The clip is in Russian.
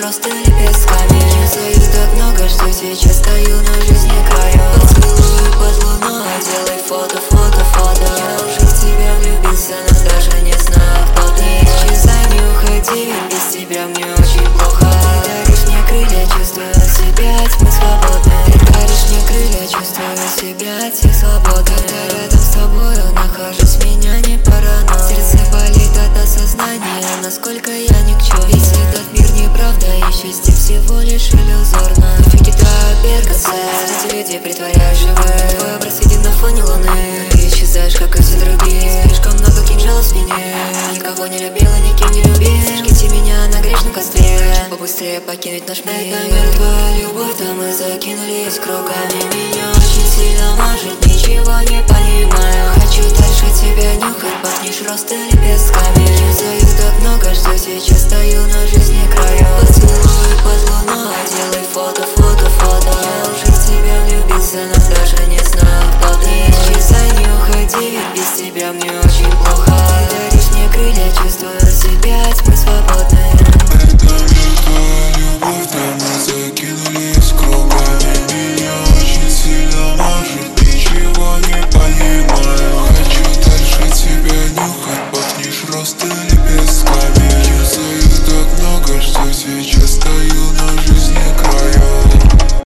просто лепестками. Не устаю так много, что сейчас стою на жизни краю. Поцелуй под луной, делай фото, фото, фото. Я уже в тебя влюбился, но даже не знаю, кто ты. Не исчезай, не уходи, без тебя мне очень плохо. Ты даришь мне крылья, чувствую себя от тьмы свободны. Ты даришь мне крылья, чувствую себя от всех свободны. Когда рядом с тобою нахожусь, меня не паранойя. Сердце болит от осознания, насколько я никчём. Ведь этот мир неправда, и счастье всего лишь иллюзорно. Фики Бергасе, эти люди притворяют живые. Твой образ виден на фоне луны. Ты исчезаешь, как и все другие. Слишком много кинжалов в спине. Никого не любила, никем не любил. Сожгите меня на грешном костре. Побыстрее покинуть наш мир. Это мертвая любовь, там мы закинулись кругами.